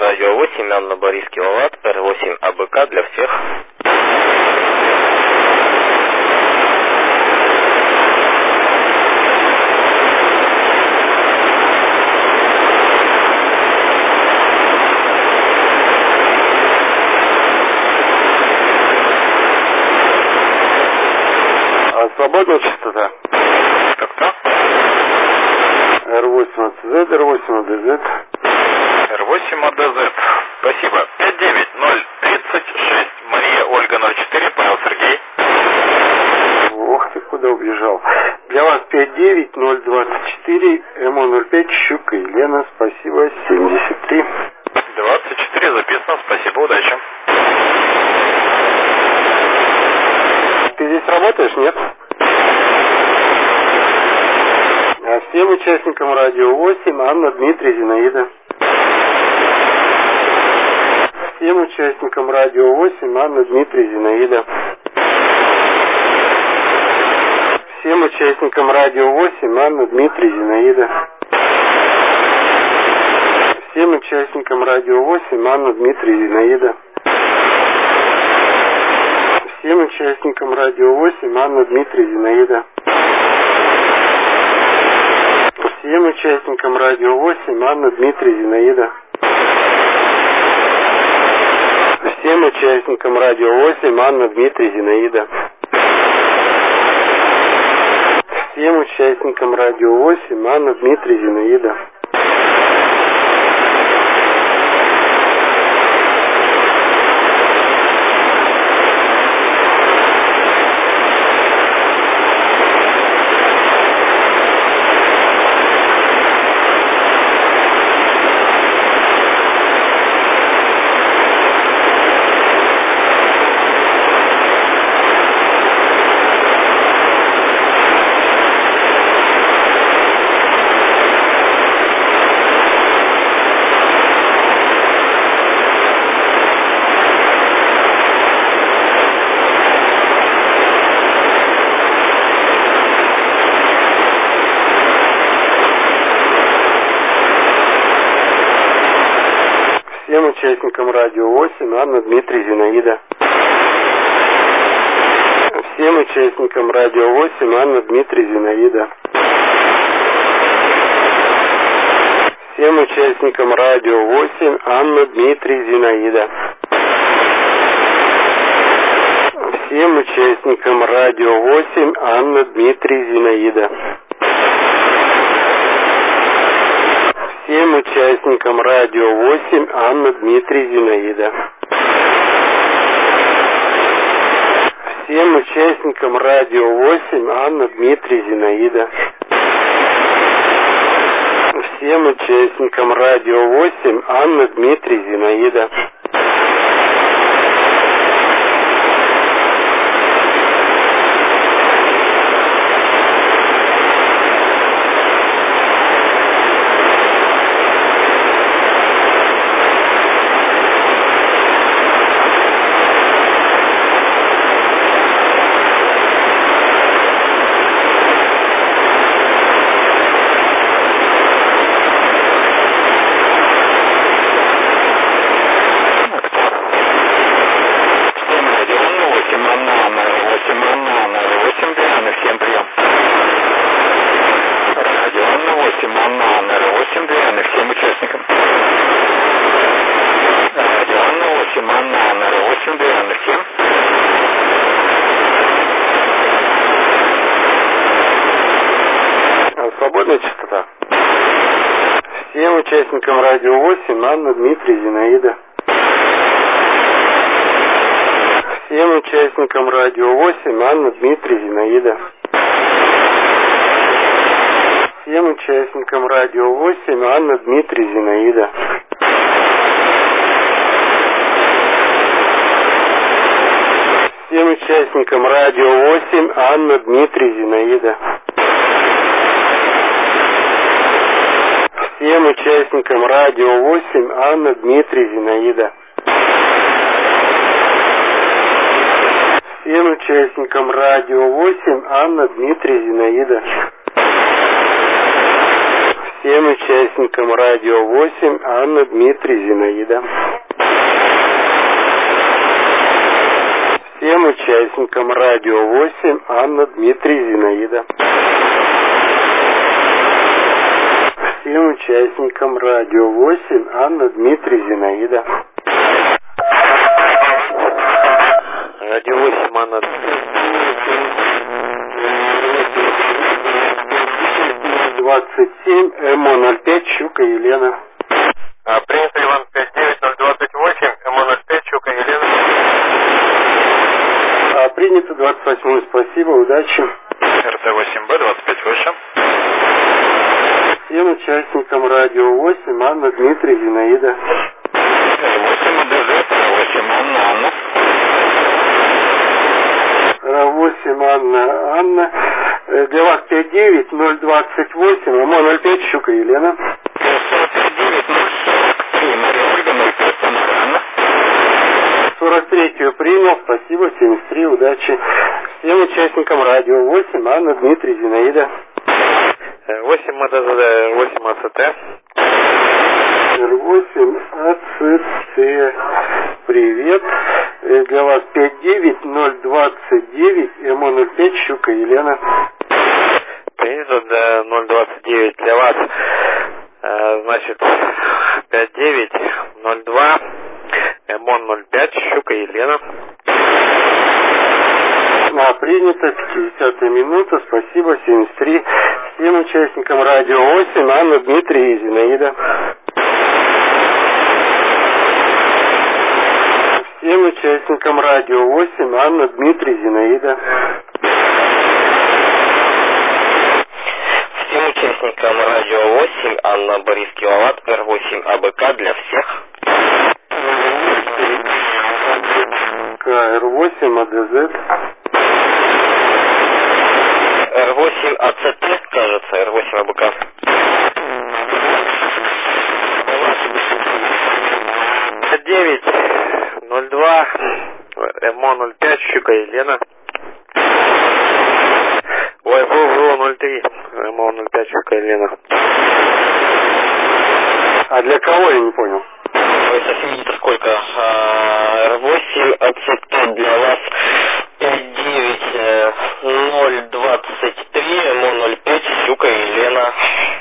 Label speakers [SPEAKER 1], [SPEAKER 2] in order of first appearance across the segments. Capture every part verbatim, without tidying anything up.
[SPEAKER 1] Радио восемь, Анна Борис Киловатт, Р восемь АБК для всех.
[SPEAKER 2] Свободная частота?
[SPEAKER 1] Кто-кто?
[SPEAKER 2] Р восемь АЦЗ, Р восемь АДЗ.
[SPEAKER 1] Р восемь АДЗ. Спасибо. пять девять ноль тридцать шесть. Мария Ольга ноль четыре. Павел Сергей.
[SPEAKER 2] Ох ты, куда убежал. Для вас пять девять ноль двадцать четыре. МО ноль пять. Щука Елена. Спасибо. семьдесят три.
[SPEAKER 1] двадцать четыре записано. Спасибо. Удачи.
[SPEAKER 2] Ты здесь работаешь, нет? А всем участникам Радио восемь, Анна, Дмитрий, Зинаида. Всем участникам Радио восемь, Анна, Дмитрий, Зинаида. Всем участникам Радио восемь, Анна, Дмитрий, Зинаида. Всем участникам Радио восемь, Анна, Дмитрий, Зинаида. Всем участникам Радио восемь, Анна, Дмитрий, Зинаида. Всем участникам Радио восемь, Анна, Дмитрий, Зинаида. Всем участникам Радио восемь, Анна, Дмитрий, Зинаида. Всем участникам Радио восемь, Анна, Дмитрий, Зинаида. Всем участникам Радио восемь, Анна, Дмитрий, Зинаида. Всем участникам Радио восемь, Анна, Дмитрий, Зинаида. Всем участникам Радио восемь, Анна, Дмитрий, Зинаида. Всем участникам Радио восемь, Анна, Дмитрий, Зинаида. Всем участникам Радио восемь, Анна, Дмитрий, Зинаида. Всем участникам Радио восемь, Анна, Дмитрий, Зинаида. Всем участникам Радио восемь, Анна, Дмитрий, Зинаида. Свободная частота. Всем участникам Радио восемь, Анна, Дмитрий, Зинаида. Всем участникам Радио восемь, Анна, Дмитрий, Зинаида. Всем участникам Радио восемь, Анна, Дмитрий, Зинаида. Всем участникам Радио восемь, Анна, Дмитрий, Зинаида. Всем участникам Радио восемь, Анна, Дмитрий, Зинаида. Всем участникам Радио восемь, Анна, Дмитрий, Зинаида. Всем участникам участникам радио восемь Анна, Дмитрий, Зинаида. Всем участникам радио восемь Анна, Дмитрий, Зинаида. Всем участникам радио восемь Анна, Дмитрий, Зинаида.
[SPEAKER 3] Радио восемь Анна.
[SPEAKER 2] двадцать семь ЭМО ноль пять Щука Елена.
[SPEAKER 1] А, принято, Иван, пять девять ноль двадцать восемь, ЭМО ноль пять Щука Елена.
[SPEAKER 2] А, принято, двадцать восемь, спасибо, удачи.
[SPEAKER 1] РТ восемь Б, двадцать пять выше.
[SPEAKER 2] Всем участникам радио восемь Анна, Дмитрий, Зинаида.
[SPEAKER 1] восемь АДЗ, восемь Анна, Анна.
[SPEAKER 2] восемь Анна, Анна. Для вас пять девять ноль двадцать восемь, ЭМО ноль пять Щука Елена.
[SPEAKER 1] пять девять ноль сорок три, Мария Ольга, ноль пять, Анна.
[SPEAKER 2] сорок третью принял, спасибо, семьдесят три, удачи. Всем участникам радио восемь Анна, Дмитрий, Зинаида.
[SPEAKER 3] восемь АДЗ, восемь АЦТ.
[SPEAKER 2] восемь АЦТ. Привет. Для вас пять девять ноль двадцать девять, ЭМО ноль пять Щука Елена.
[SPEAKER 3] Принято, да, ноль двадцать девять для вас. А, значит, пять девять ноль два, ЭМО ноль пять Щука Елена.
[SPEAKER 2] А, принято, пятидесятая минута, спасибо, семьдесят три. Всем участникам радио восемь Анна, Дмитрий и Зинаида. Всем участникам радио восемь Анна, Дмитрий, Зинаида.
[SPEAKER 3] Всем участникам радио восемь Анна, Борис, Киловатт, Р восемь АБК для всех.
[SPEAKER 2] Р восемь АДЗ.
[SPEAKER 3] Р восемь АЦТ, кажется, Р восемь АБК. девять ноль два, ЭМО ноль пять Щука Елена. Ой, ВВО ноль три, ЭМО ноль пять Щука Елена.
[SPEAKER 2] А для кого, я не понял?
[SPEAKER 3] Вы совсем видите сколько? Р восемь АЦТ для вас пять девять ноль двадцать три, ЭМО ноль пять Щука Елена.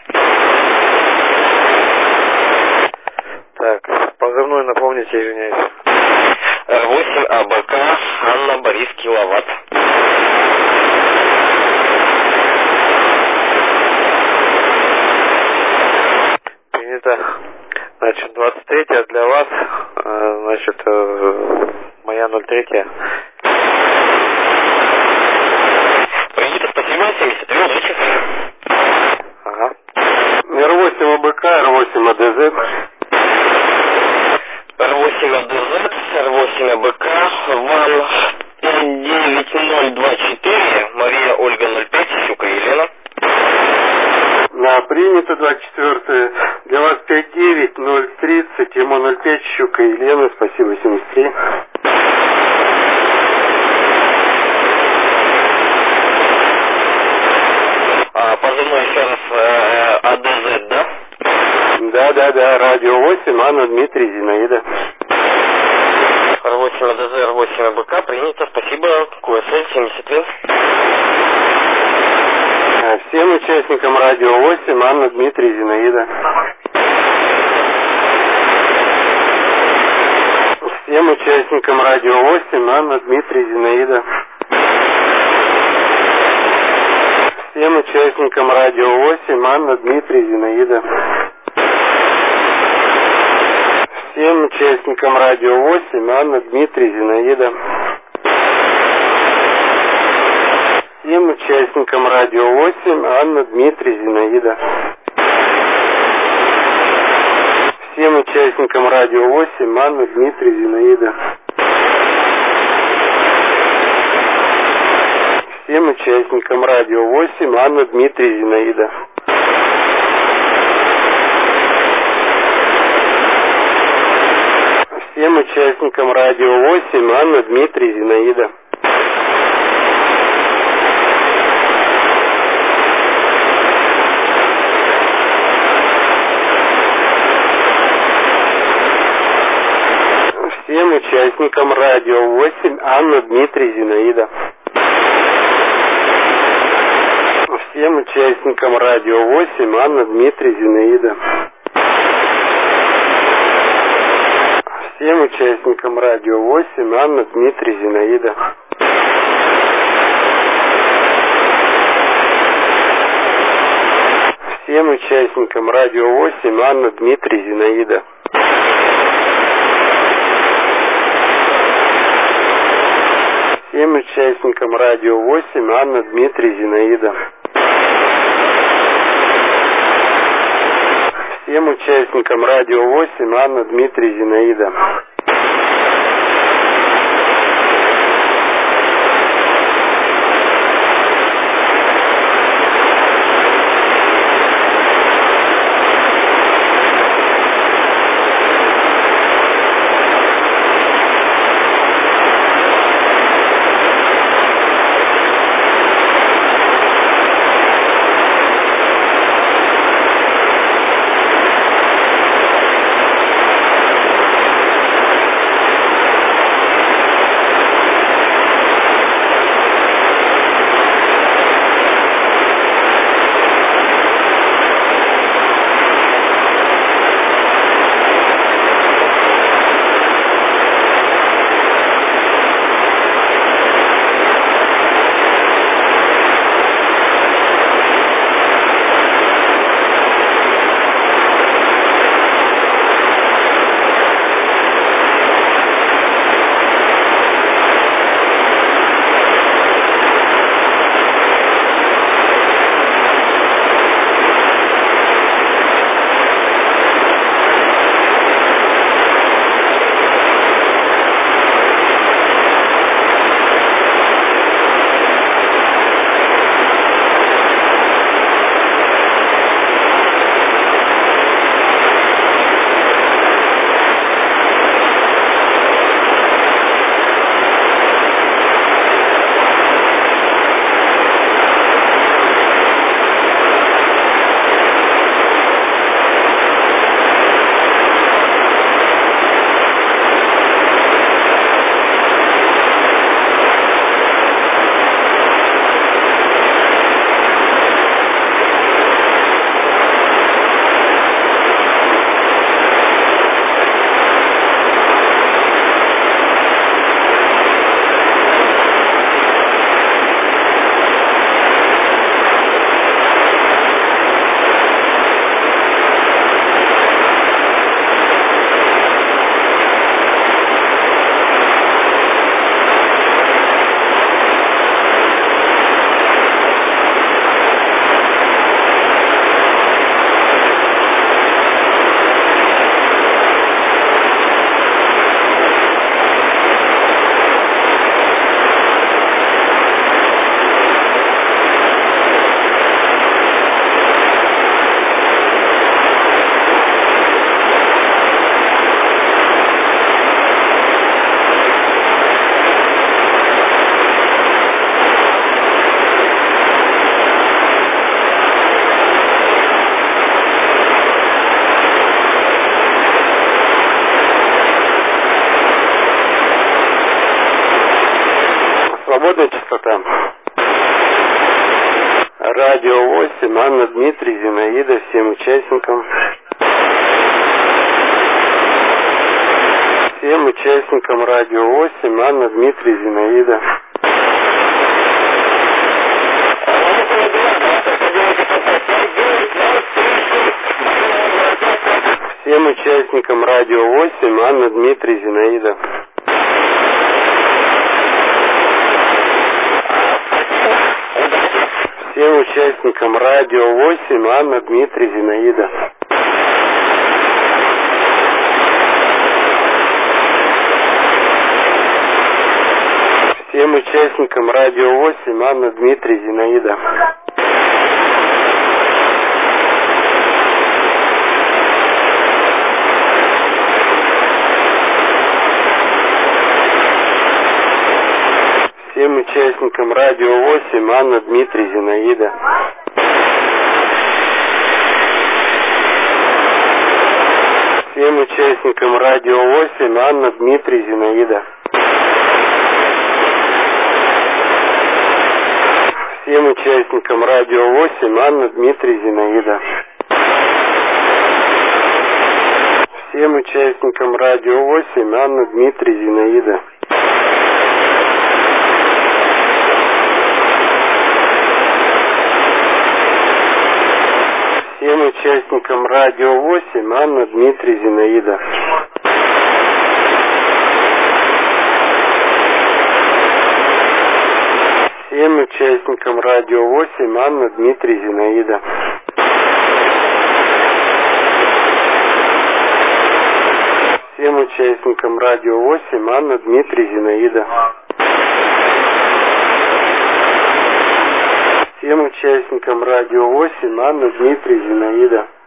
[SPEAKER 3] Так, позывной напомните, извиняюсь. Р восемь АБК, Анна, Борис, Киловатт. Принято. Значит, двадцать третья для вас, значит, моя ноль три. Принято, спасибо, семьдесят три, удачи. Ага.
[SPEAKER 2] Р восемь АБК, Р восемь АДЗ.
[SPEAKER 3] Р восемь АДЗ, Р восемь АБК, Ван пять девять ноль два четыре, Мария Ольга ноль пять, Щука Елена.
[SPEAKER 2] На, принято, двадцать четвёртое. Для вас пять девять ноль тридцать, ЭМО ноль пять Щука Елена, спасибо, семьдесят три.
[SPEAKER 3] А, позывной еще раз э, АДЗ, да?
[SPEAKER 2] Да, да, да, радио восемь Анна, Дмитрий, Зинаида.
[SPEAKER 3] Р восемь АДЗ, Р восемь АБК, принято, спасибо, КУСЛ семьдесят три.
[SPEAKER 2] Всем участникам радио восемь Анна, Дмитрий, Зинаида. Всем участникам радио восемь Анна, Дмитрий, Зинаида. Всем участникам радио восемь Анна, Дмитрий, Зинаида. Всем участникам радио восемь Анна, Дмитрий, Зинаида. Всем участникам радио восемь Анна, Дмитрий, Зинаида. Всем участникам радио восемь Анна, Дмитрий, Зинаида. Всем участникам радио восемь Анна, Дмитрий, Зинаида. Всем участникам радио восемь Анна, Дмитрий, Зинаида. участникам радио восемь Анна, Дмитрий, Зинаида. Всем участникам радио восемь Анна, Дмитрий, Зинаида. Всем участникам радио восемь Анна, Дмитрий, Зинаида. Всем участникам радио восемь Анна, Дмитрий, Зинаида. Всем участникам радио восемь Анна, Дмитрий, Зинаида. Всем участникам радио восемь Анна, Дмитрий, Зинаида. Свободная частота. Радио восемь Анна, Дмитрий, Зинаида. Всем участникам. Всем участникам радио восемь Анна, Дмитрий, Зинаида. Всем участникам радио восемь Анна, Дмитрий, Зинаида. Всем участникам радио восемь Анна, Дмитрий, Зинаида. Всем участникам радио восемь Анна, Дмитрий, Зинаида. Всем участникам радио восемь Анна, Дмитрий, Зинаида. Всем участникам радио восемь, Анна, Дмитрий, Зинаида. Всем участникам радио восемь, Анна, Дмитрий, Зинаида. Всем участникам радио восемь, Анна, Дмитрий, Зинаида. Всем участникам радио восемь, Анна, Дмитрий, Зинаида. Всем участникам радио восемь, Анна, Дмитрий, Зинаида. Всем участникам радио восемь, Анна, Дмитрий, Зинаида. Всем участникам радио восемь, Анна, Дмитрий, Зинаида.